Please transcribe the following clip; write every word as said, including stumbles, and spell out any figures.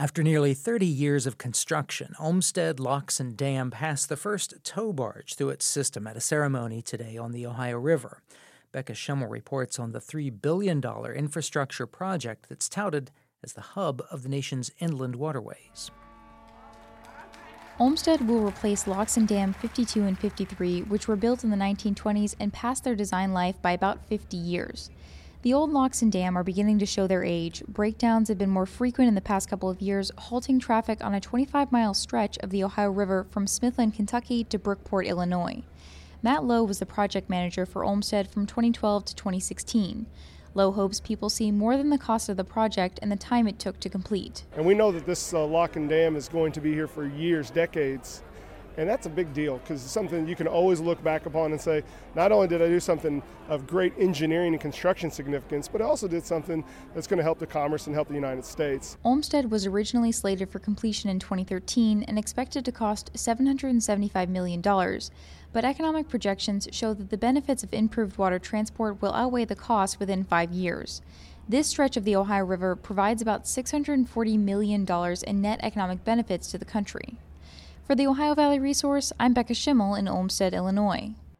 After nearly thirty years of construction, Olmsted Locks and Dam passed the first tow barge through its system at a ceremony today on the Ohio River. Becca Schimmel reports on the three billion dollars infrastructure project that's touted as the hub of the nation's inland waterways. Olmsted will replace Locks and Dam fifty-two and fifty-three, which were built in the nineteen twenties and passed their design life by about fifty years. The old locks and dam are beginning to show their age. Breakdowns have been more frequent in the past couple of years, halting traffic on a twenty-five mile stretch of the Ohio River from Smithland, Kentucky to Brookport, Illinois. Matt Lowe was the project manager for Olmsted from twenty twelve to twenty sixteen. Lowe hopes people see more than the cost of the project and the time it took to complete. And we know that this uh, lock and dam is going to be here for years, decades. And that's a big deal because it's something you can always look back upon and say, not only did I do something of great engineering and construction significance, but I also did something that's going to help the commerce and help the United States. Olmsted was originally slated for completion in twenty thirteen and expected to cost seven hundred seventy-five million dollars. But economic projections show that the benefits of improved water transport will outweigh the cost within five years. This stretch of the Ohio River provides about six hundred forty million dollars in net economic benefits to the country. For the Ohio Valley Resource, I'm Becca Schimmel in Olmsted, Illinois.